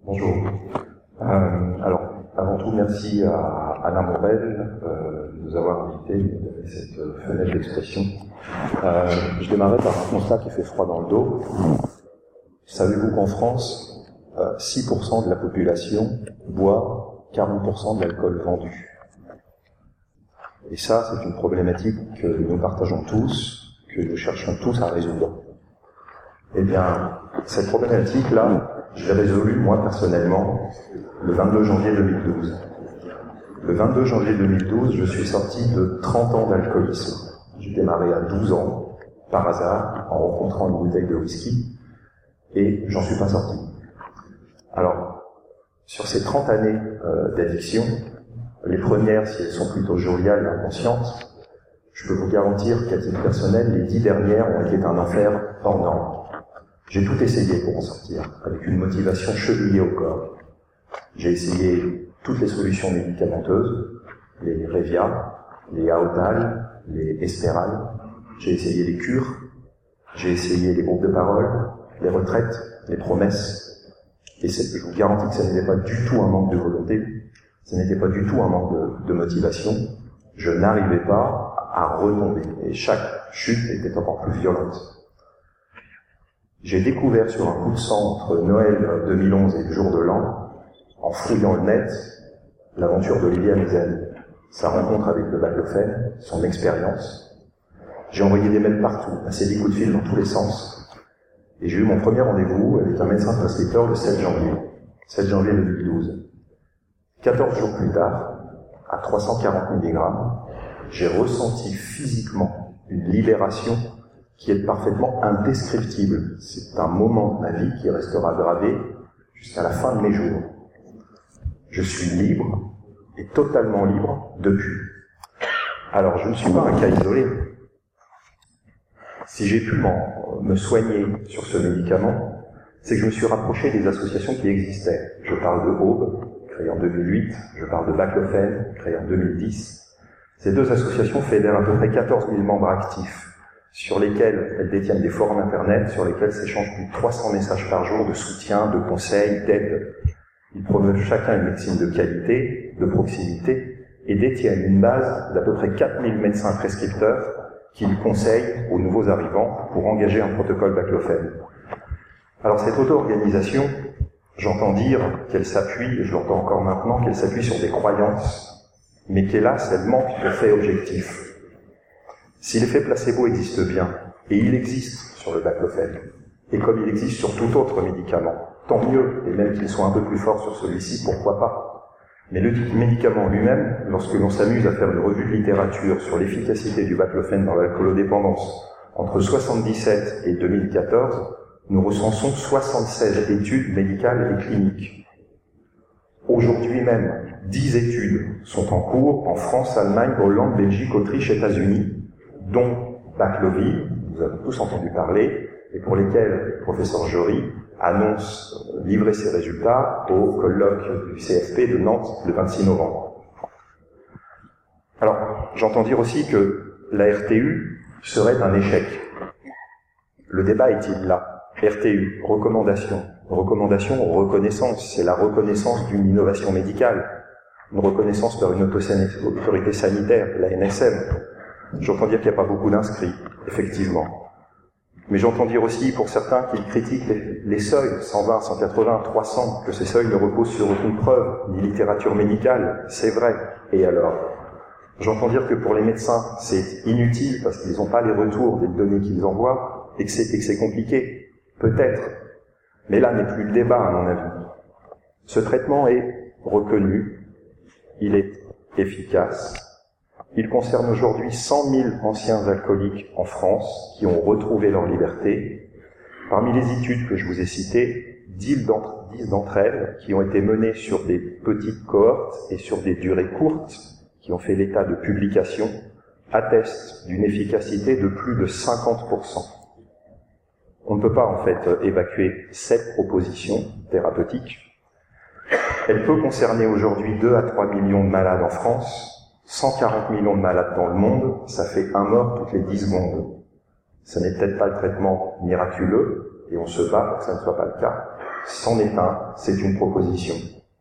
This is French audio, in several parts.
Bonjour. Alors, avant tout, merci à Alain Morel de nous avoir invités, de nous donner cette fenêtre d'expression. Je démarrais par un constat qui fait froid dans le dos. Savez-vous qu'en France, 6% de la population boit 40% de l'alcool vendu? Et ça, c'est une problématique que nous partageons tous, que nous cherchons tous à résoudre. Eh bien, cette problématique-là, je l'ai résolue, moi, personnellement, le 22 janvier 2012. Le 22 janvier 2012, je suis sorti de 30 ans d'alcoolisme. J'ai démarré à 12 ans, par hasard, en rencontrant une bouteille de whisky, et j'en suis pas sorti. Alors, sur ces 30 années d'addiction, les premières, si elles sont plutôt joviales et inconscientes, je peux vous garantir qu'à titre personnel, les 10 dernières ont été un enfer hors norme. J'ai tout essayé pour en sortir, avec une motivation chevillée au corps. J'ai essayé toutes les solutions médicamenteuses, les Révia, les Aotal, les Espéral. J'ai essayé les cures, j'ai essayé les groupes de parole, les retraites, les promesses. Et je vous garantis que ça n'était pas du tout un manque de volonté, ça n'était pas du tout un manque de motivation. Je n'arrivais pas à retomber, et chaque chute était encore plus violente. J'ai découvert sur un coup de sang entre Noël 2011 et le jour de l'an, en fouillant le net, l'aventure d'Olivier Amizel, sa rencontre avec le baclofène, son expérience. J'ai envoyé des mails partout, passé des coups de fil dans tous les sens, et j'ai eu mon premier rendez-vous avec un médecin prescripteur le 7 janvier 2012. 14 jours plus tard, à 340 mg, j'ai ressenti physiquement une libération qui est parfaitement indescriptible. C'est un moment de ma vie qui restera gravé jusqu'à la fin de mes jours. Je suis libre, et totalement libre, depuis. Alors, je ne suis pas un cas isolé. Si j'ai pu me soigner sur ce médicament, c'est que je me suis rapproché des associations qui existaient. Je parle de Aube, créée en 2008, je parle de Baclofène, créée en 2010. Ces deux associations fédèrent à peu près 14 000 membres actifs, sur lesquels elles détiennent des forums internet, sur lesquels s'échangent plus de 300 messages par jour de soutien, de conseils, d'aide. Ils promeuvent chacun une médecine de qualité, de proximité, et détiennent une base d'à peu près 4000 médecins prescripteurs qu'ils conseillent aux nouveaux arrivants pour engager un protocole baclofène. Alors cette auto-organisation, j'entends dire qu'elle s'appuie, et je l'entends encore maintenant, qu'elle s'appuie sur des croyances, mais qu'hélas, elle manque de faits objectifs. Si l'effet placebo existe bien, et il existe sur le baclofène, et comme il existe sur tout autre médicament, tant mieux, et même qu'il soit un peu plus fort sur celui-ci, pourquoi pas. Mais le médicament lui-même, lorsque l'on s'amuse à faire une revue de littérature sur l'efficacité du baclofène dans l'alcoolodépendance entre 1977 et 2014, nous recensons 76 études médicales et cliniques. Aujourd'hui même, 10 études sont en cours en France, Allemagne, Hollande, Belgique, Autriche, États-Unis, dont Bacloville, nous avons tous entendu parler, et pour lesquels le professeur Jory annonce livrer ses résultats au colloque du CFP de Nantes le 26 novembre. Alors, j'entends dire aussi que la RTU serait un échec. Le débat est-il là? RTU, recommandation, reconnaissance, c'est la reconnaissance d'une innovation médicale, une reconnaissance par une autorité sanitaire, la NSM. J'entends dire qu'il n'y a pas beaucoup d'inscrits, effectivement. Mais j'entends dire aussi, pour certains, qu'ils critiquent les seuils, 120, 180, 300, que ces seuils ne reposent sur aucune preuve, ni littérature médicale. C'est vrai. Et alors? J'entends dire que pour les médecins, c'est inutile, parce qu'ils n'ont pas les retours des données qu'ils envoient, et que c'est compliqué. Peut-être. Mais là n'est plus le débat, à mon avis. Ce traitement est reconnu. Il est efficace. Il concerne aujourd'hui 100 000 anciens alcooliques en France qui ont retrouvé leur liberté. Parmi les études que je vous ai citées, 10 d'entre elles, qui ont été menées sur des petites cohortes et sur des durées courtes, qui ont fait l'état de publication, attestent d'une efficacité de plus de 50%. On ne peut pas en fait évacuer cette proposition thérapeutique. Elle peut concerner aujourd'hui 2 à 3 millions de malades en France, 140 millions de malades dans le monde, ça fait un mort toutes les 10 secondes. Ce n'est peut-être pas le traitement miraculeux, et on se bat pour que ça ne soit pas le cas, c'en est un, c'est une proposition.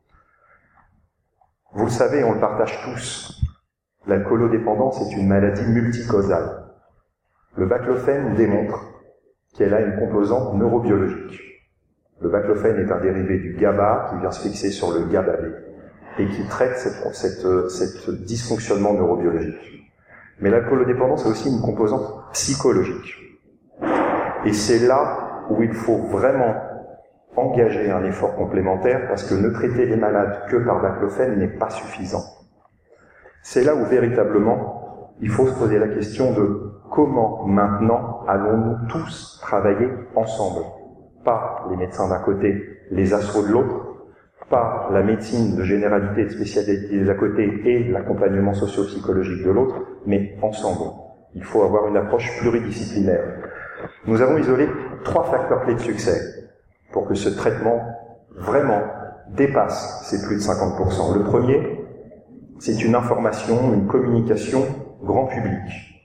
Vous le savez, on le partage tous. L'alcoolodépendance est une maladie multicausale. Le baclofène démontre qu'elle a une composante neurobiologique. Le baclofène est un dérivé du GABA qui vient se fixer sur le GABA-B et qui traite cette dysfonctionnement neurobiologique. Mais l'alcoolodépendance a aussi une composante psychologique. Et c'est là où il faut vraiment engager un effort complémentaire parce que ne traiter les malades que par baclofène n'est pas suffisant. C'est là où véritablement il faut se poser la question de comment maintenant allons-nous tous travailler ensemble. Pas les médecins d'un côté, les assos de l'autre, pas la médecine de généralité et de spécialité d'un côté et l'accompagnement socio-psychologique de l'autre, mais ensemble. Il faut avoir une approche pluridisciplinaire. Nous avons isolé 3 facteurs clés de succès pour que ce traitement vraiment dépasse ces plus de 50%. Le premier, c'est une information, une communication grand public.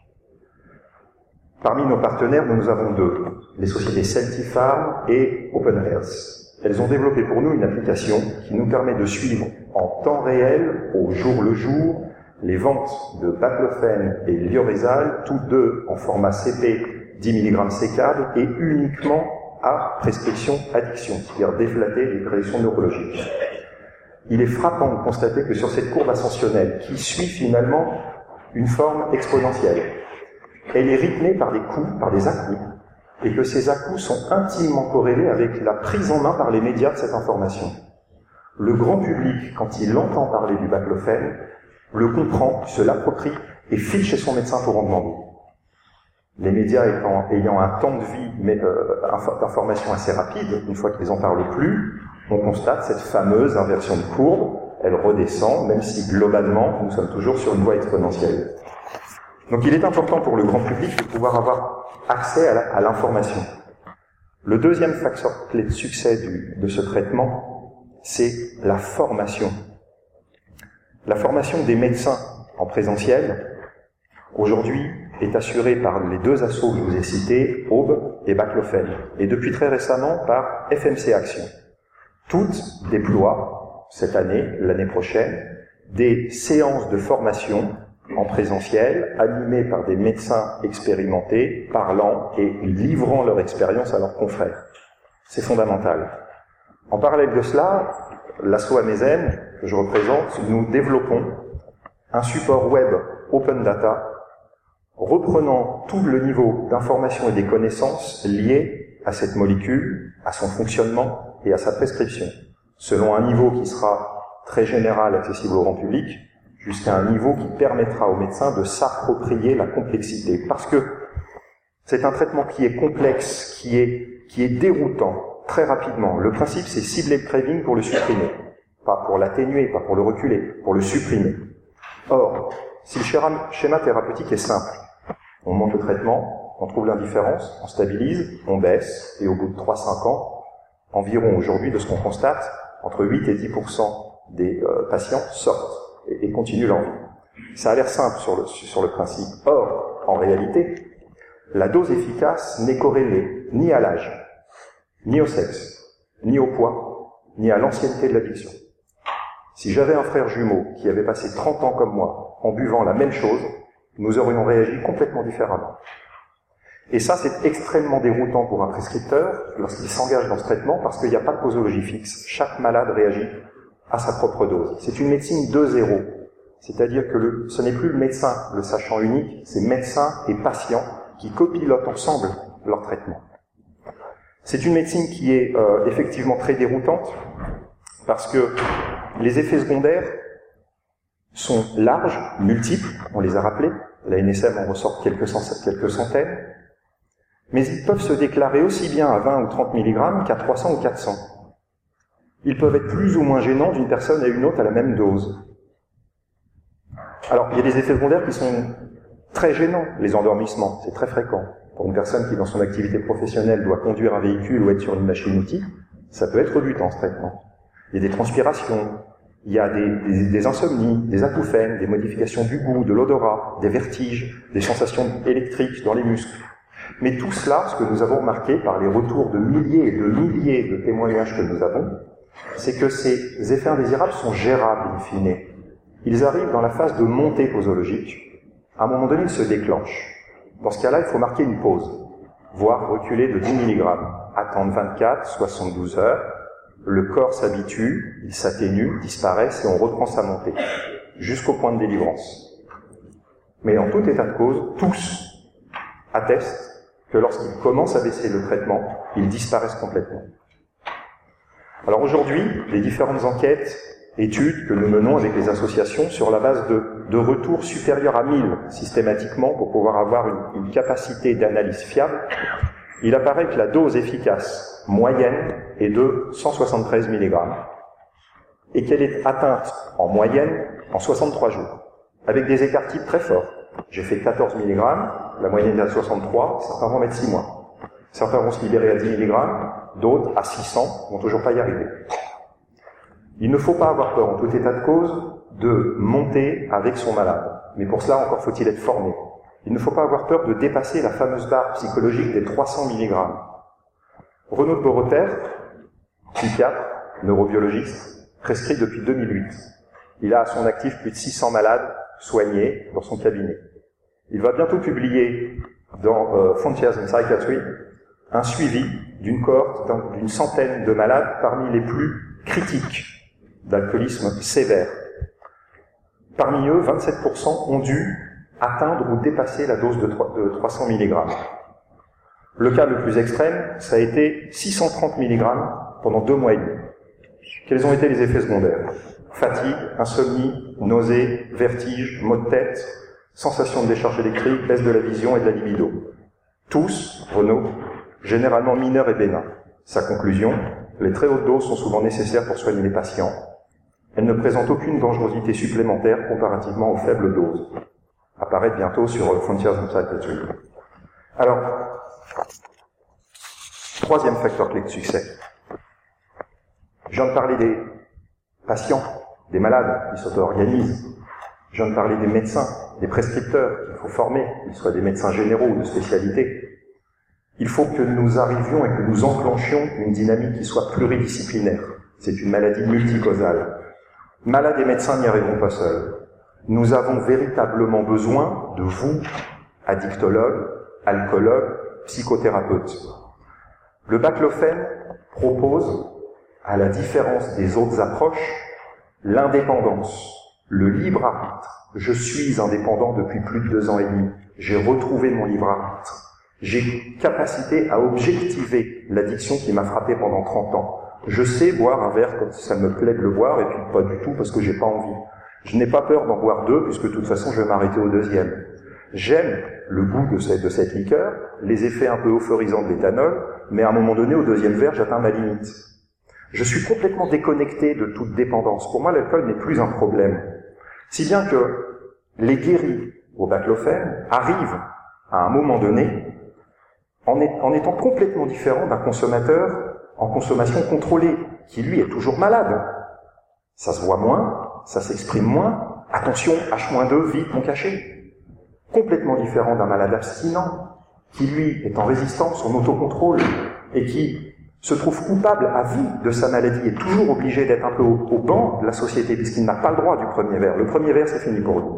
Parmi nos partenaires, nous avons 2, les sociétés Celtifarm et Open Health. Elles ont développé pour nous une application qui nous permet de suivre en temps réel, au jour le jour, les ventes de baclofène et Lioresal, toutes 2 en format CP 10 mg sécable et uniquement à prescription addiction, c'est-à-dire déflater les prescriptions neurologiques. Il est frappant de constater que sur cette courbe ascensionnelle, qui suit finalement une forme exponentielle, elle est rythmée par des coups, par des à-coups, et que ces à-coups sont intimement corrélés avec la prise en main par les médias de cette information. Le grand public, quand il entend parler du baclofène, le comprend, se l'approprie et file chez son médecin pour en demander. Les médias ayant un temps de vie d'information assez rapide, une fois qu'ils en parlent plus, on constate cette fameuse inversion de courbe, elle redescend, même si globalement, nous sommes toujours sur une voie exponentielle. Donc il est important pour le grand public de pouvoir avoir accès à l'information. Le deuxième facteur clé de succès de ce traitement, c'est la formation. La formation des médecins en présentiel, aujourd'hui, est assurée par les 2 assos que je vous ai cités, Aube et Baclofène, et depuis très récemment par FMC Action. Toutes déploient, cette année, l'année prochaine, des séances de formation en présentiel, animées par des médecins expérimentés, parlant et livrant leur expérience à leurs confrères. C'est fondamental. En parallèle de cela, l'asso Amezen, que je représente, nous développons un support web open data, reprenant tout le niveau d'information et des connaissances liées à cette molécule, à son fonctionnement et à sa prescription, selon un niveau qui sera très général, accessible au grand public, jusqu'à un niveau qui permettra aux médecins de s'approprier la complexité. Parce que c'est un traitement qui est complexe, qui est déroutant très rapidement. Le principe, c'est cibler le craving pour le supprimer. Pas pour l'atténuer, pas pour le reculer, pour le supprimer. Or, si le schéma thérapeutique est simple, on monte le traitement, on trouve l'indifférence, on stabilise, on baisse, et au bout de 3-5 ans, environ aujourd'hui, de ce qu'on constate, entre 8 et 10% des patients sortent et continuent leur vie. Ça a l'air simple sur le principe. Or, en réalité, la dose efficace n'est corrélée ni à l'âge, ni au sexe, ni au poids, ni à l'ancienneté de l'addiction. Si j'avais un frère jumeau qui avait passé 30 ans comme moi en buvant la même chose, nous aurions réagi complètement différemment. Et ça, c'est extrêmement déroutant pour un prescripteur lorsqu'il s'engage dans ce traitement parce qu'il n'y a pas de posologie fixe. Chaque malade réagit à sa propre dose. C'est une médecine 2-0. C'est-à-dire que ce n'est plus le médecin, le sachant unique, c'est médecin et patient qui copilotent ensemble leur traitement. C'est une médecine qui est effectivement très déroutante parce que les effets secondaires sont larges, multiples, on les a rappelés, la NSM en ressort quelques centaines, mais ils peuvent se déclarer aussi bien à 20 ou 30 mg qu'à 300 ou 400. Ils peuvent être plus ou moins gênants d'une personne à une autre à la même dose. Alors, il y a des effets secondaires qui sont très gênants, les endormissements, c'est très fréquent. Pour une personne qui, dans son activité professionnelle, doit conduire un véhicule ou être sur une machine-outil, ça peut être rebutant, ce traitement. Il y a des transpirations, il y a des insomnies, des acouphènes, des modifications du goût, de l'odorat, des vertiges, des sensations électriques dans les muscles. Mais tout cela, ce que nous avons remarqué par les retours de milliers et de milliers de témoignages que nous avons, c'est que ces effets indésirables sont gérables in fine. Ils arrivent dans la phase de montée posologique. À un moment donné, ils se déclenchent. Dans ce cas-là, il faut marquer une pause, voire reculer de 10 mg, attendre 24, 72 heures, le corps s'habitue, il s'atténue, disparaît, et on reprend sa montée, jusqu'au point de délivrance. Mais en tout état de cause, tous attestent que lorsqu'ils commencent à baisser le traitement, ils disparaissent complètement. Alors aujourd'hui, les différentes enquêtes, études que nous menons avec les associations sur la base de retours supérieurs à 1000 systématiquement pour pouvoir avoir une capacité d'analyse fiable, il apparaît que la dose efficace moyenne est de 173 mg et qu'elle est atteinte en moyenne en 63 jours, avec des écarts types très forts. J'ai fait 14 mg, la moyenne est à 63, certains vont mettre 6 mois. Certains vont se libérer à 10 mg, d'autres à 600 vont toujours pas y arriver. Il ne faut pas avoir peur, en tout état de cause, de monter avec son malade. Mais pour cela, encore faut-il être formé. Il ne faut pas avoir peur de dépasser la fameuse barre psychologique des 300 mg. Renaud de Beaurepaire, psychiatre, neurobiologiste, prescrit depuis 2008. Il a à son actif plus de 600 malades soignés dans son cabinet. Il va bientôt publier dans Frontiers in Psychiatry un suivi d'une cohorte d'une centaine de malades parmi les plus critiques d'alcoolisme sévère. Parmi eux, 27% ont dû atteindre ou dépasser la dose de 300 mg. Le cas le plus extrême, ça a été 630 mg pendant 2 mois et demi. Quels ont été les effets secondaires? Fatigue, insomnie, nausées, vertiges, maux de tête, sensation de décharge électrique, baisse de la vision et de la libido. Tous, Renaud, généralement mineurs et bénins. Sa conclusion, les très hautes doses sont souvent nécessaires pour soigner les patients. Elles ne présentent aucune dangerosité supplémentaire comparativement aux faibles doses. Apparaître bientôt sur Frontiers in Psychiatry. Alors, troisième facteur clé de succès. Je viens de parler des patients, des malades qui s'auto-organisent. Je viens de parler des médecins, des prescripteurs qu'il faut former, qu'ils soient des médecins généraux ou de spécialité. Il faut que nous arrivions et que nous enclenchions une dynamique qui soit pluridisciplinaire. C'est une maladie multicausale. Malades et médecins n'y arriveront pas seuls. Nous avons véritablement besoin de vous, addictologues, alcoologues, psychothérapeutes. Le baclofène propose, à la différence des autres approches, l'indépendance, le libre arbitre. Je suis indépendant depuis plus de 2 ans et demi. J'ai retrouvé mon libre arbitre. J'ai capacité à objectiver l'addiction qui m'a frappé pendant 30 ans. Je sais boire un verre quand ça me plaît de le boire et puis pas du tout parce que j'ai pas envie. Je n'ai pas peur d'en boire 2 puisque de toute façon je vais m'arrêter au 2e. J'aime le goût de cette liqueur, les effets un peu euphorisants de l'éthanol, mais à un moment donné, au 2e verre, j'atteins ma limite. Je suis complètement déconnecté de toute dépendance. Pour moi, l'alcool n'est plus un problème. Si bien que les guéris au baclofène arrivent à un moment donné en étant complètement différents d'un consommateur en consommation contrôlée, qui lui est toujours malade. Ça se voit moins, ça s'exprime moins. Attention, H-2, vite, mon cachet. Complètement différent d'un malade abstinent, qui lui est en résistance, en autocontrôle, et qui se trouve coupable à vie de sa maladie, et toujours obligé d'être un peu au banc de la société, puisqu'il n'a pas le droit du premier verre. Le premier verre, c'est fini pour lui.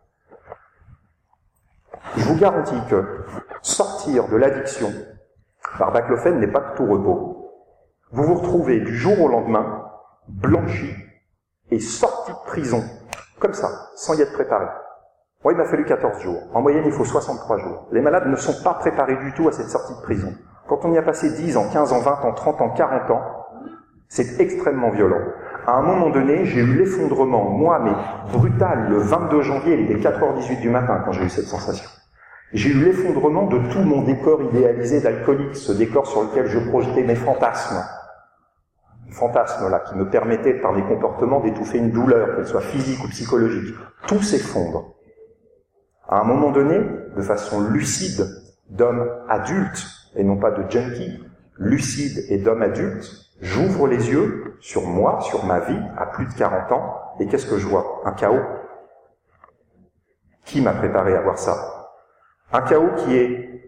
Je vous garantis que sortir de l'addiction par baclofène n'est pas de tout repos. Vous vous retrouvez du jour au lendemain, blanchi et sorti de prison, comme ça, sans y être préparé. Moi, il m'a fallu 14 jours. En moyenne, il faut 63 jours. Les malades ne sont pas préparés du tout à cette sortie de prison. Quand on y a passé 10 ans, 15 ans, 20 ans, 30 ans, 40 ans, c'est extrêmement violent. À un moment donné, j'ai eu l'effondrement, moi, mais brutal, le 22 janvier, il était 4h18 du matin quand j'ai eu cette sensation. J'ai eu l'effondrement de tout mon décor idéalisé d'alcoolique, ce décor sur lequel je projetais mes fantasmes. Fantasmes-là, qui me permettaient, par mes comportements, d'étouffer une douleur, qu'elle soit physique ou psychologique. Tout s'effondre. À un moment donné, de façon lucide, d'homme adulte, et non pas de junkie, lucide et d'homme adulte, j'ouvre les yeux sur moi, sur ma vie, à plus de 40 ans, et qu'est-ce que je vois? Un chaos. Qui m'a préparé à voir ça? Un chaos qui est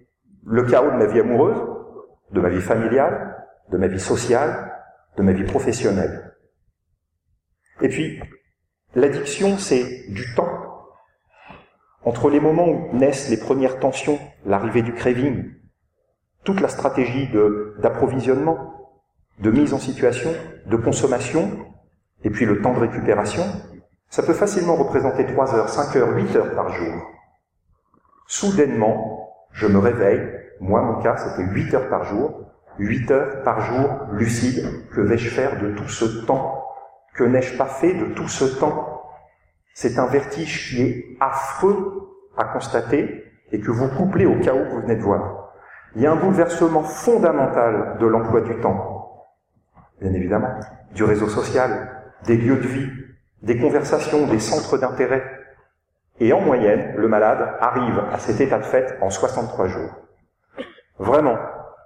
le chaos de ma vie amoureuse, de ma vie familiale, de ma vie sociale, de ma vie professionnelle. Et puis, l'addiction, c'est du temps. Entre les moments où naissent les premières tensions, l'arrivée du craving, toute la stratégie d'approvisionnement, de mise en situation, de consommation, et puis le temps de récupération, ça peut facilement représenter 3 heures, 5 heures, 8 heures par jour. Soudainement, je me réveille, moi mon cas c'était 8 heures par jour, 8 heures par jour lucide, que vais-je faire de tout ce temps? Que n'ai-je pas fait de tout ce temps? C'est un vertige qui est affreux à constater et que vous couplez au chaos que vous venez de voir. Il y a un bouleversement fondamental de l'emploi du temps, bien évidemment, du réseau social, des lieux de vie, des conversations, des centres d'intérêt. Et en moyenne, le malade arrive à cet état de fait en 63 jours. Vraiment,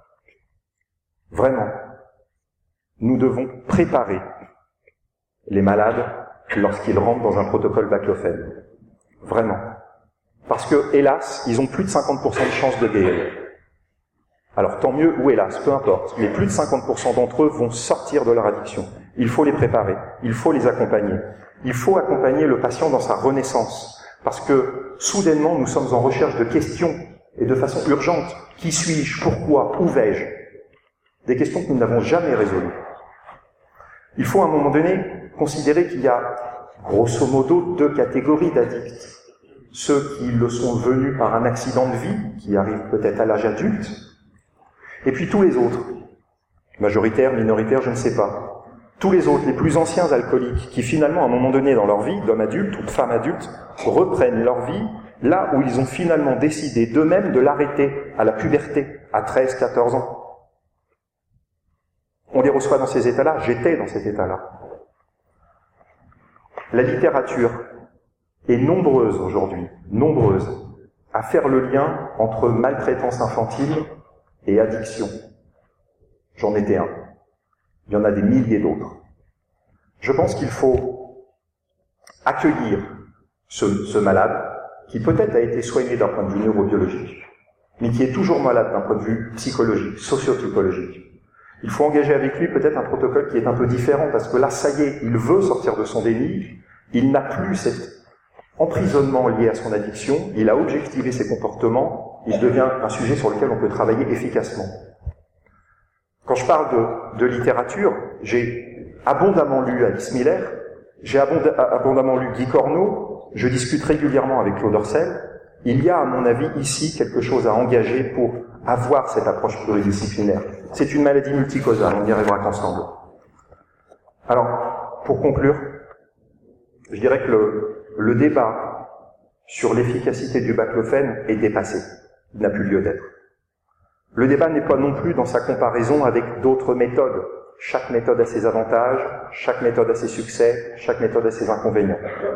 nous devons préparer les malades lorsqu'ils rentrent dans un protocole baclofène. Vraiment. Parce que, hélas, ils ont plus de 50% de chances de guérir. Alors tant mieux ou hélas, peu importe, mais plus de 50% d'entre eux vont sortir de leur addiction. Il faut les préparer, il faut les accompagner. Il faut accompagner le patient dans sa renaissance, parce que soudainement nous sommes en recherche de questions, et de façon urgente. Qui suis-je? Pourquoi? Où vais-je? Des questions que nous n'avons jamais résolues. Il faut à un moment donné considérer qu'il y a grosso modo 2 catégories d'addicts. Ceux qui le sont devenus par un accident de vie, qui arrivent peut-être à l'âge adulte, et puis tous les autres, majoritaires, minoritaires, je ne sais pas. Tous les autres, les plus anciens alcooliques, qui finalement, à un moment donné dans leur vie, d'homme adulte ou de femme adulte, reprennent leur vie là où ils ont finalement décidé d'eux-mêmes de l'arrêter à la puberté, à 13, 14 ans. On les reçoit dans ces états-là, j'étais dans cet état-là. La littérature est nombreuse aujourd'hui, à faire le lien entre maltraitance infantile et addiction. J'en étais un. Il y en a des milliers d'autres. Je pense qu'il faut accueillir ce malade qui peut-être a été soigné d'un point de vue neurobiologique, mais qui est toujours malade d'un point de vue psychologique, socio-psychologique. Il faut engager avec lui peut-être un protocole qui est un peu différent, parce que là, ça y est, il veut sortir de son déni, il n'a plus cet emprisonnement lié à son addiction, il a objectivé ses comportements, il devient un sujet sur lequel on peut travailler efficacement. Quand je parle de littérature, j'ai abondamment lu Alice Miller, j'ai abondamment lu Guy Corneau, je discute régulièrement avec Claude Orcel. Il y a, à mon avis, ici quelque chose à engager pour avoir cette approche pluridisciplinaire. C'est une maladie multicausale, on y arrivera qu'ensemble. Alors, pour conclure, je dirais que le débat sur l'efficacité du baclofène est dépassé. Il n'a plus lieu d'être. Le débat n'est pas non plus dans sa comparaison avec d'autres méthodes. Chaque méthode a ses avantages, chaque méthode a ses succès, chaque méthode a ses inconvénients.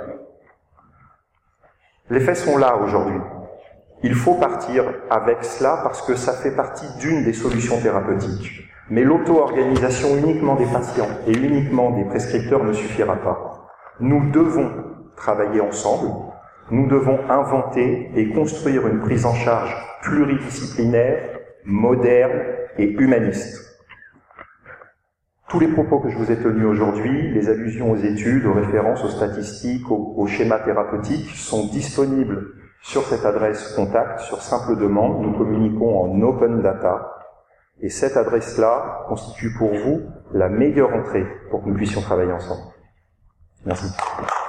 Les faits sont là aujourd'hui. Il faut partir avec cela parce que ça fait partie d'une des solutions thérapeutiques. Mais l'auto-organisation uniquement des patients et uniquement des prescripteurs ne suffira pas. Nous devons travailler ensemble, nous devons inventer et construire une prise en charge pluridisciplinaire, moderne et humaniste. Tous les propos que je vous ai tenus aujourd'hui, les allusions aux études, aux références, aux statistiques, aux schémas thérapeutiques sont disponibles sur cette adresse contact, sur simple demande. Nous communiquons en open data et cette adresse-là constitue pour vous la meilleure entrée pour que nous puissions travailler ensemble. Merci.